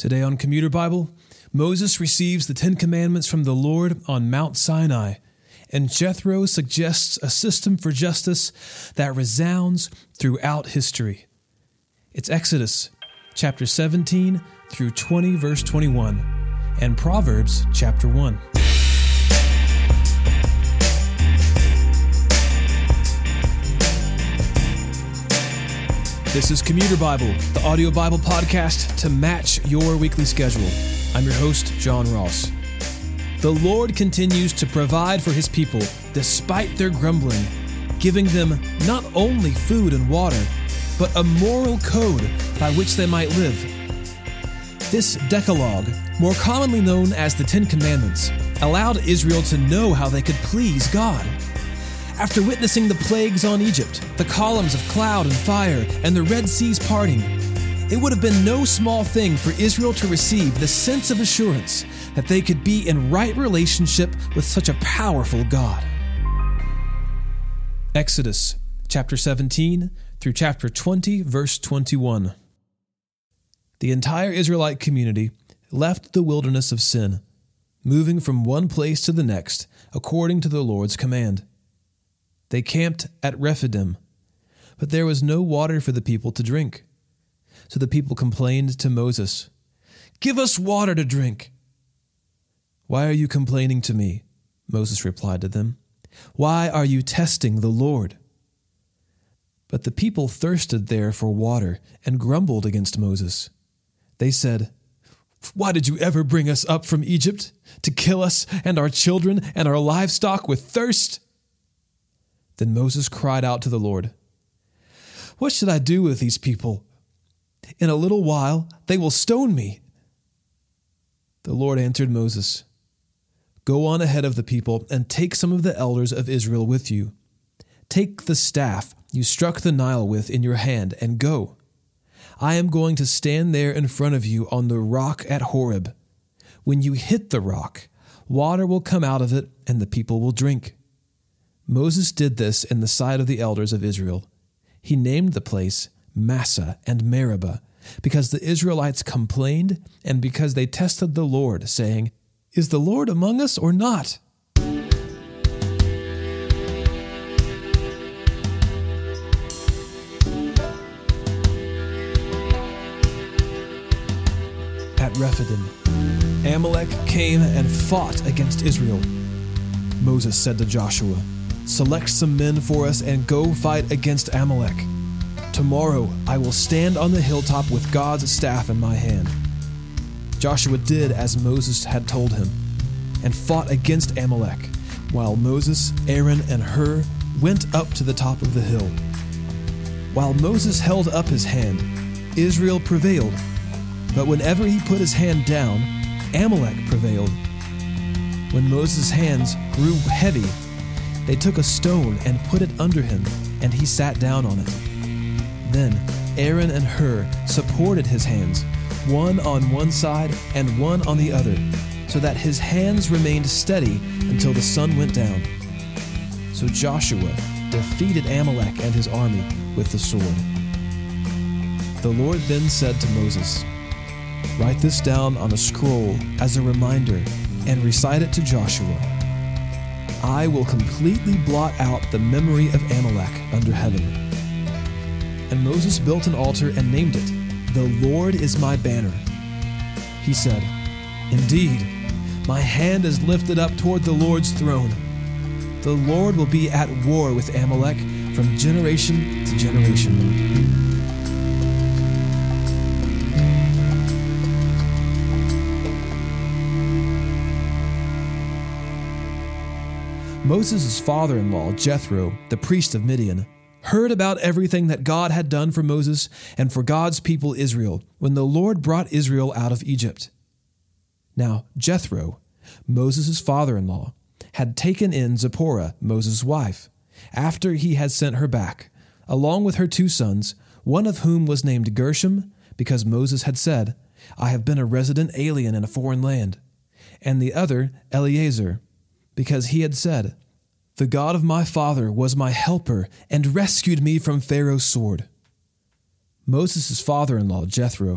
Today on Commuter Bible, Moses receives the Ten Commandments from the Lord on Mount Sinai, and Jethro suggests a system for justice that resounds throughout history. It's Exodus chapter 17 through 20, verse 21, and Proverbs chapter 1. This is Commuter Bible, the audio Bible podcast to match your weekly schedule. I'm your host, John Ross. The Lord continues to provide for His people despite their grumbling, giving them not only food and water, but a moral code by which they might live. This Decalogue, more commonly known as the Ten Commandments, allowed Israel to know how they could please God. After witnessing the plagues on Egypt, the columns of cloud and fire, and the Red Sea's parting, it would have been no small thing for Israel to receive the sense of assurance that they could be in right relationship with such a powerful God. Exodus chapter 17 through chapter 20, verse 21. The entire Israelite community left the wilderness of sin, moving from one place to the next according to the Lord's command. They camped at Rephidim, but there was no water for the people to drink. So the people complained to Moses, "Give us water to drink." "Why are you complaining to me?" Moses replied to them. "Why are you testing the Lord?" But the people thirsted there for water and grumbled against Moses. They said, "Why did you ever bring us up from Egypt to kill us and our children and our livestock with thirst?" Then Moses cried out to the Lord, "What should I do with these people? In a little while they will stone me." The Lord answered Moses, "Go on ahead of the people and take some of the elders of Israel with you. Take the staff you struck the Nile with in your hand and go. I am going to stand there in front of you on the rock at Horeb. When you hit the rock, water will come out of it and the people will drink." Moses did this in the sight of the elders of Israel. He named the place Massah and Meribah, because the Israelites complained and because they tested the Lord, saying, "Is the Lord among us or not?" At Rephidim, Amalek came and fought against Israel. Moses said to Joshua, "Select some men for us and go fight against Amalek. Tomorrow I will stand on the hilltop with God's staff in my hand." Joshua did as Moses had told him, and fought against Amalek, while Moses, Aaron, and Hur went up to the top of the hill. While Moses held up his hand, Israel prevailed, but whenever he put his hand down, Amalek prevailed. When Moses' hands grew heavy, they took a stone and put it under him, and he sat down on it. Then Aaron and Hur supported his hands, one on one side and one on the other, so that his hands remained steady until the sun went down. So Joshua defeated Amalek and his army with the sword. The Lord then said to Moses, "Write this down on a scroll as a reminder and recite it to Joshua. I will completely blot out the memory of Amalek under heaven." And Moses built an altar and named it, "The Lord is my banner." He said, "Indeed, my hand is lifted up toward the Lord's throne. The Lord will be at war with Amalek from generation to generation." Moses' father-in-law, Jethro, the priest of Midian, heard about everything that God had done for Moses and for God's people Israel when the Lord brought Israel out of Egypt. Now Jethro, Moses' father-in-law, had taken in Zipporah, Moses' wife, after he had sent her back, along with her 2 sons, one of whom was named Gershom, because Moses had said, "I have been a resident alien in a foreign land," and the other Eleazar, because he had said, "The God of my father was my helper and rescued me from Pharaoh's sword." Moses' father-in-law, Jethro,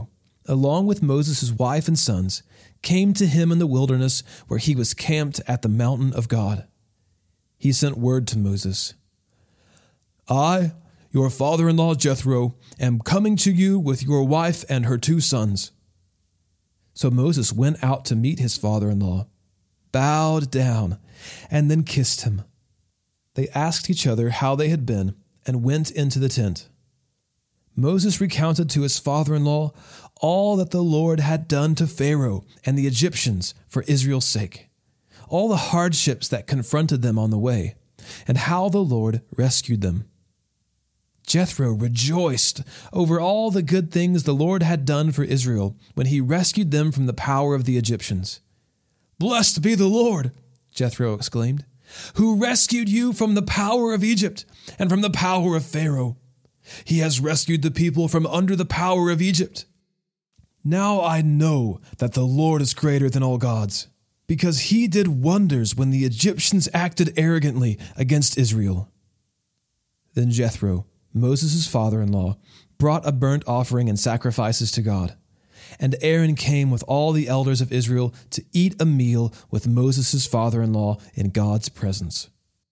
along with Moses' wife and sons, came to him in the wilderness where he was camped at the mountain of God. He sent word to Moses, "I, your father-in-law Jethro, am coming to you with your wife and her 2 sons." So Moses went out to meet his father-in-law, bowed down, and then kissed him. They asked each other how they had been and went into the tent. Moses recounted to his father-in-law all that the Lord had done to Pharaoh and the Egyptians for Israel's sake, all the hardships that confronted them on the way, and how the Lord rescued them. Jethro rejoiced over all the good things the Lord had done for Israel when he rescued them from the power of the Egyptians. "Blessed be the Lord," Jethro exclaimed, "who rescued you from the power of Egypt and from the power of Pharaoh. He has rescued the people from under the power of Egypt. Now I know that the Lord is greater than all gods, because he did wonders when the Egyptians acted arrogantly against Israel." Then Jethro, Moses' father-in-law, brought a burnt offering and sacrifices to God, and Aaron came with all the elders of Israel to eat a meal with Moses' father-in-law in God's presence.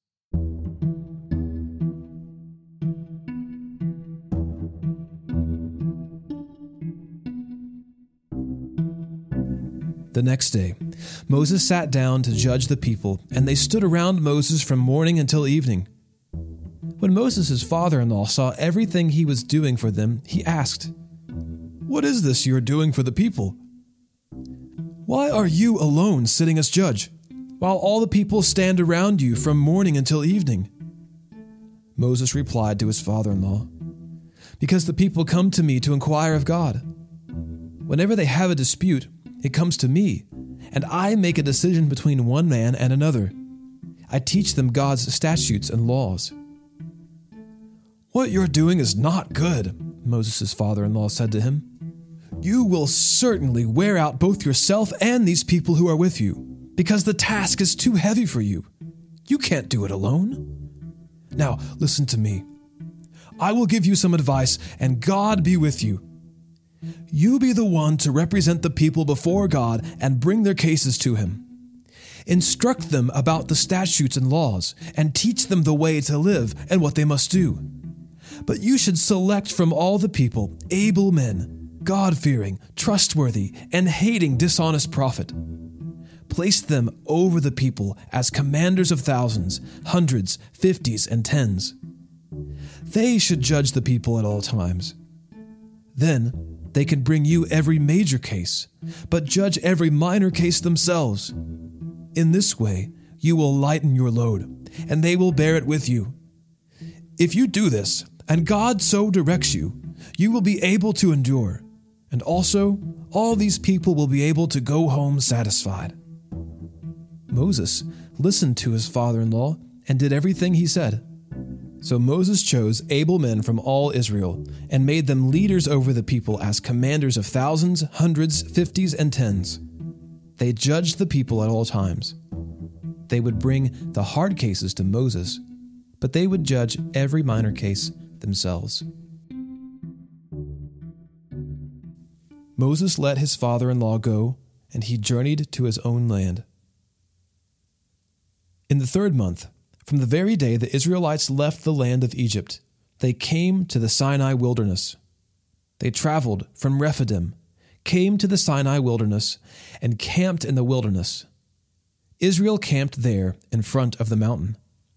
The next day, Moses sat down to judge the people, and they stood around Moses from morning until evening. When Moses' father-in-law saw everything he was doing for them, he asked, "What is this you are doing for the people? Why are you alone sitting as judge, while all the people stand around you from morning until evening?" Moses replied to his father-in-law, "Because the people come to me to inquire of God. Whenever they have a dispute, it comes to me, and I make a decision between one man and another. I teach them God's statutes and laws." "What you're doing is not good," Moses' father-in-law said to him. "You will certainly wear out both yourself and these people who are with you, because the task is too heavy for you. You can't do it alone. Now, listen to me. I will give you some advice, and God be with you. You be the one to represent the people before God and bring their cases to him. Instruct them about the statutes and laws, and teach them the way to live and what they must do. But you should select from all the people able men, God-fearing, trustworthy, and hating dishonest profit. Place them over the people as commanders of thousands, hundreds, fifties, and tens. They should judge the people at all times. Then they can bring you every major case, but judge every minor case themselves. In this way, you will lighten your load, and they will bear it with you. If you do this, and God so directs you, you will be able to endure, and also all these people will be able to go home satisfied." Moses listened to his father-in-law and did everything he said. So Moses chose able men from all Israel and made them leaders over the people as commanders of thousands, hundreds, fifties, and tens. They judged the people at all times. They would bring the hard cases to Moses, but they would judge every minor case themselves. Moses let his father-in-law go, and he journeyed to his own land. In the 3rd month, from the very day the Israelites left the land of Egypt, they came to the Sinai wilderness. They traveled from Rephidim, came to the Sinai wilderness, and camped in the wilderness. Israel camped there in front of the mountain.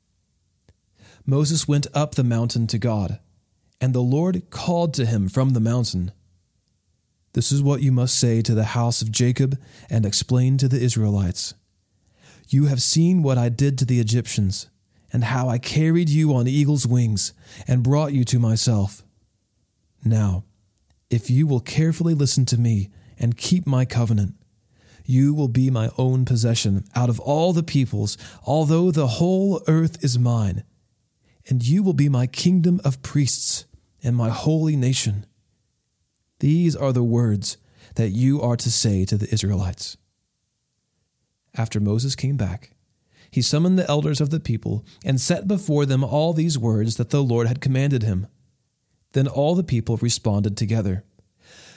Moses went up the mountain to God, and the Lord called to him from the mountain. "This is what you must say to the house of Jacob and explain to the Israelites. You have seen what I did to the Egyptians, and how I carried you on eagle's wings and brought you to myself. Now, if you will carefully listen to me and keep my covenant, you will be my own possession out of all the peoples, although the whole earth is mine, and you will be my kingdom of priests and my holy nation. These are the words that you are to say to the Israelites." After Moses came back, he summoned the elders of the people and set before them all these words that the Lord had commanded him. Then all the people responded together,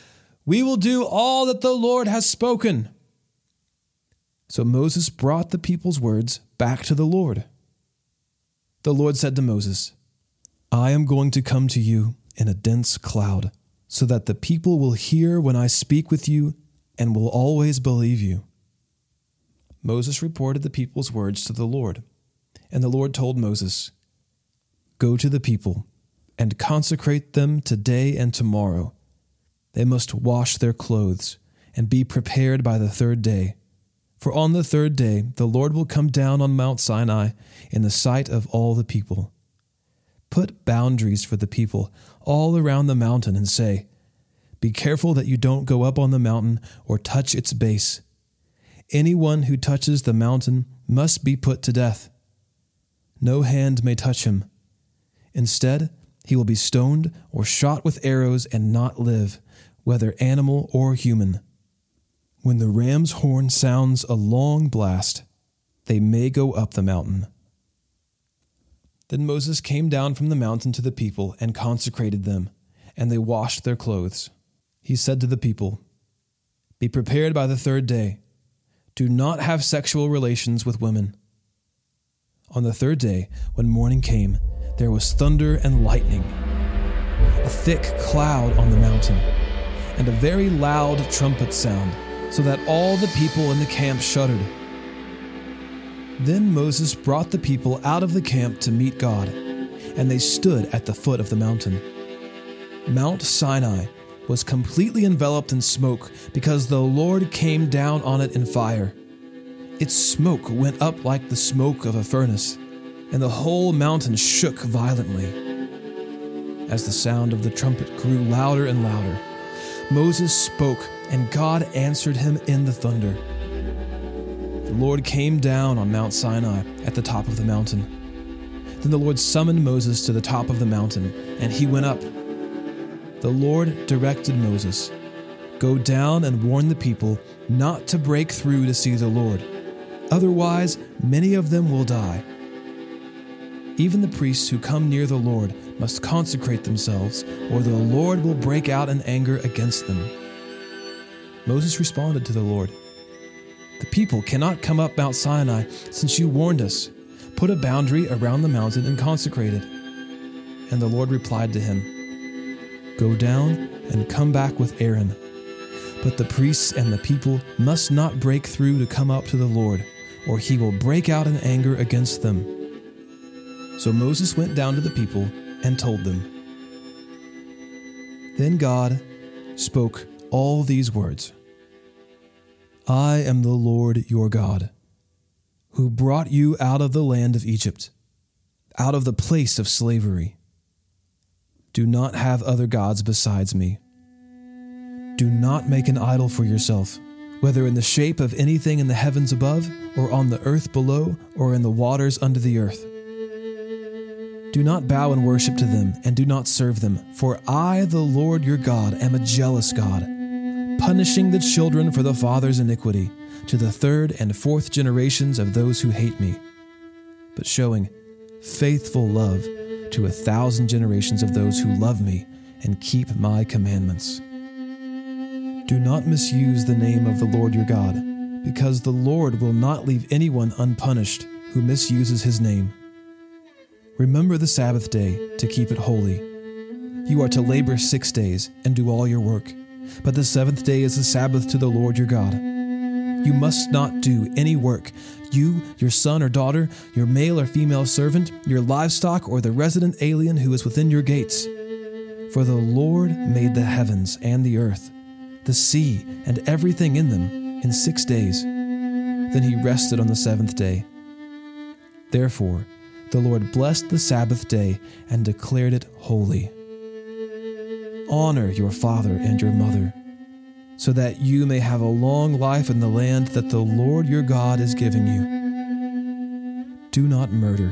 We will do all that the Lord has spoken." So Moses brought the people's words back to the Lord. The Lord said to Moses, "I am going to come to you in a dense cloud, so that the people will hear when I speak with you and will always believe you." Moses reported the people's words to the Lord, and the Lord told Moses, "Go to the people and consecrate them today and tomorrow. They must wash their clothes and be prepared by the third day. For on the third day the Lord will come down on Mount Sinai in the sight of all the people. Put boundaries for the people all around the mountain and say, 'Be careful that you don't go up on the mountain or touch its base. Anyone who touches the mountain must be put to death. No hand may touch him. Instead, he will be stoned or shot with arrows and not live, whether animal or human. When the ram's horn sounds a long blast, they may go up the mountain.'" Then Moses came down from the mountain to the people and consecrated them, and they washed their clothes. He said to the people, "Be prepared by the third day. Do not have sexual relations with women." On the third day, when morning came, there was thunder and lightning, a thick cloud on the mountain, and a very loud trumpet sound, so that all the people in the camp shuddered. Then Moses brought the people out of the camp to meet God, and they stood at the foot of the mountain. Mount Sinai was completely enveloped in smoke because the Lord came down on it in fire. Its smoke went up like the smoke of a furnace, and the whole mountain shook violently. As the sound of the trumpet grew louder and louder, Moses spoke, and God answered him in the thunder. The Lord came down on Mount Sinai at the top of the mountain. Then the Lord summoned Moses to the top of the mountain, and he went up. The Lord directed Moses, "Go down and warn the people not to break through to see the Lord. Otherwise, many of them will die. Even the priests who come near the Lord must consecrate themselves, or the Lord will break out in anger against them." Moses responded to the Lord, "The people cannot come up Mount Sinai since you warned us. Put a boundary around the mountain and consecrate it." And the Lord replied to him, "Go down and come back with Aaron. But the priests and the people must not break through to come up to the Lord, or he will break out in anger against them." So Moses went down to the people and told them. Then God spoke all these words, "I am the Lord your God, who brought you out of the land of Egypt, out of the place of slavery. Do not have other gods besides me. Do not make an idol for yourself, whether in the shape of anything in the heavens above, or on the earth below, or in the waters under the earth. Do not bow and worship to them, and do not serve them, for I, the Lord your God, am a jealous God, punishing the children for the father's iniquity, to the third and fourth generations of those who hate me, but showing faithful love to 1,000 generations of those who love me and keep my commandments. Do not misuse the name of the Lord your God, because the Lord will not leave anyone unpunished who misuses his name. Remember the Sabbath day to keep it holy. You are to labor 6 days and do all your work, but the seventh day is the Sabbath to the Lord your God. You must not do any work, you, your son or daughter, your male or female servant, your livestock, or the resident alien who is within your gates. For the Lord made the heavens and the earth, the sea, and everything in them in 6 days. Then he rested on the seventh day. Therefore, the Lord blessed the Sabbath day and declared it holy. Honor your father and your mother, so that you may have a long life in the land that the Lord your God is giving you. Do not murder.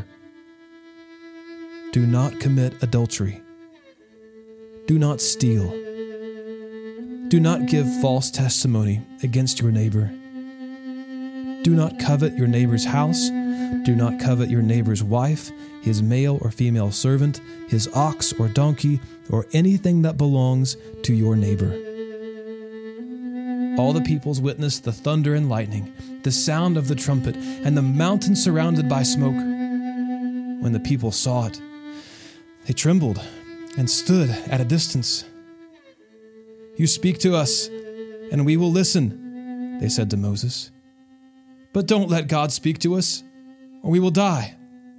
Do not commit adultery. Do not steal. Do not give false testimony against your neighbor. Do not covet your neighbor's house. Do not covet your neighbor's wife, his male or female servant, his ox or donkey, or anything that belongs to your neighbor. All the peoples witnessed the thunder and lightning, the sound of the trumpet, and the mountain surrounded by smoke. When the people saw it, they trembled and stood at a distance. "You speak to us, and we will listen," they said to Moses. "But don't let God speak to us, or we will die."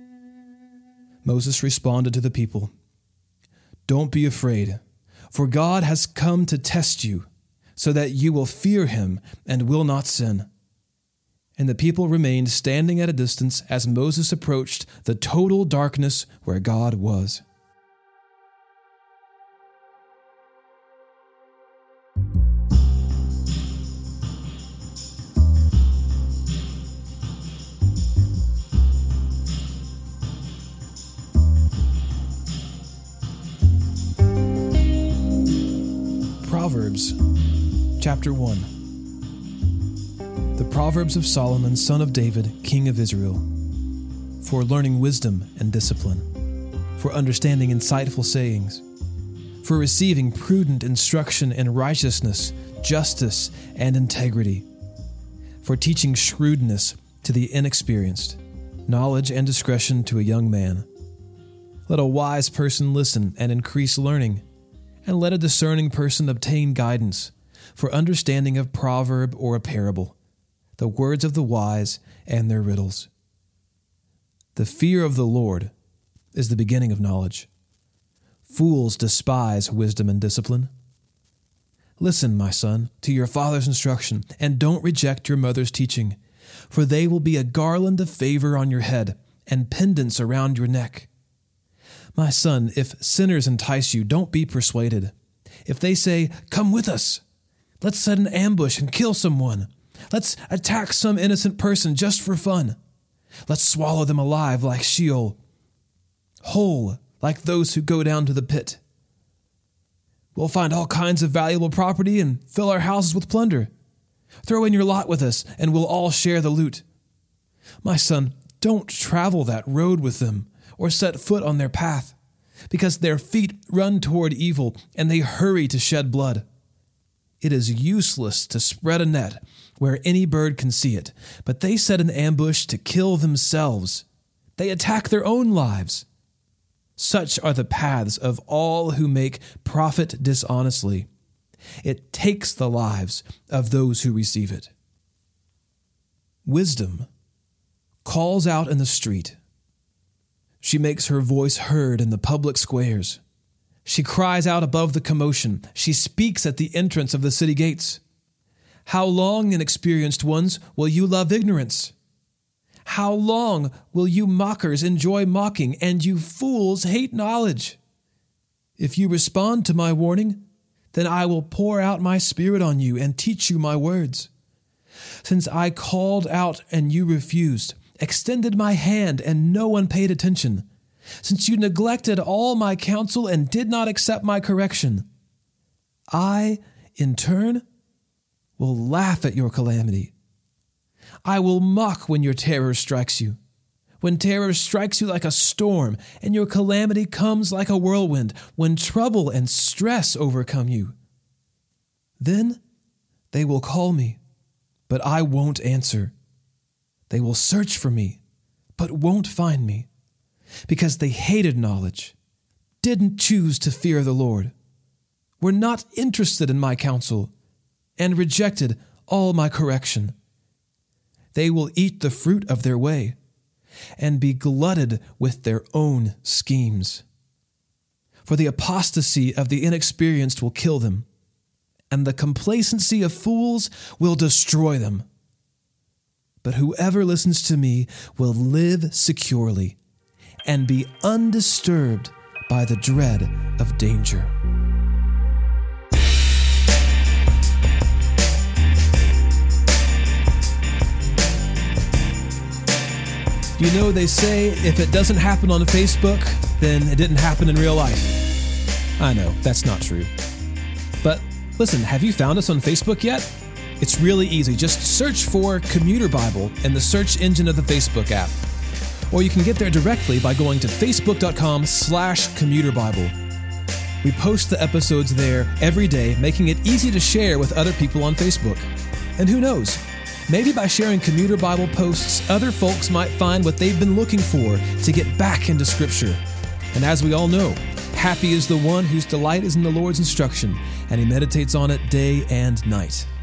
Moses responded to the people, "Don't be afraid, for God has come to test you, so that you will fear him and will not sin." And the people remained standing at a distance as Moses approached the total darkness where God was. Proverbs, chapter 1. The Proverbs of Solomon, son of David, king of Israel, for learning wisdom and discipline, for understanding insightful sayings, for receiving prudent instruction in righteousness, justice, and integrity, for teaching shrewdness to the inexperienced, knowledge and discretion to a young man. Let a wise person listen and increase learning, and let a discerning person obtain guidance, for understanding of proverb or a parable, the words of the wise and their riddles. The fear of the Lord is the beginning of knowledge. Fools despise wisdom and discipline. Listen, my son, to your father's instruction, and don't reject your mother's teaching, for they will be a garland of favor on your head and pendants around your neck. My son, if sinners entice you, don't be persuaded. If they say, "Come with us," let's set an ambush and kill someone. Let's attack some innocent person just for fun. Let's swallow them alive like Sheol, whole like those who go down to the pit. We'll find all kinds of valuable property and fill our houses with plunder. Throw in your lot with us, and we'll all share the loot. My son, don't travel that road with them, or set foot on their path, because their feet run toward evil, and they hurry to shed blood. It is useless to spread a net where any bird can see it, but they set an ambush to kill themselves. They attack their own lives. Such are the paths of all who make profit dishonestly. It takes the lives of those who receive it. Wisdom calls out in the street. She makes her voice heard in the public squares. She cries out above the commotion. She speaks at the entrance of the city gates. How long, inexperienced ones, will you love ignorance? How long will you mockers enjoy mocking, and you fools hate knowledge? If you respond to my warning, then I will pour out my spirit on you and teach you my words. Since I called out and you refused, extended my hand and no one paid attention, since you neglected all my counsel and did not accept my correction, I, in turn, will laugh at your calamity. I will mock when your terror strikes you, when terror strikes you like a storm and your calamity comes like a whirlwind, when trouble and stress overcome you. Then they will call me, but I won't answer. They will search for me, but won't find me, because they hated knowledge, didn't choose to fear the Lord, were not interested in my counsel, and rejected all my correction. They will eat the fruit of their way, and be glutted with their own schemes. For the apostasy of the inexperienced will kill them, and the complacency of fools will destroy them. But whoever listens to me will live securely and be undisturbed by the dread of danger. You know, they say if it doesn't happen on Facebook, then it didn't happen in real life. I know, that's not true. But listen, have you found us on Facebook yet? It's really easy. Just search for Commuter Bible in the search engine of the Facebook app. Or you can get there directly by going to facebook.com/commuterbible. We post the episodes there every day, making it easy to share with other people on Facebook. And who knows, maybe by sharing Commuter Bible posts, other folks might find what they've been looking for to get back into Scripture. And as we all know, happy is the one whose delight is in the Lord's instruction, and he meditates on it day and night.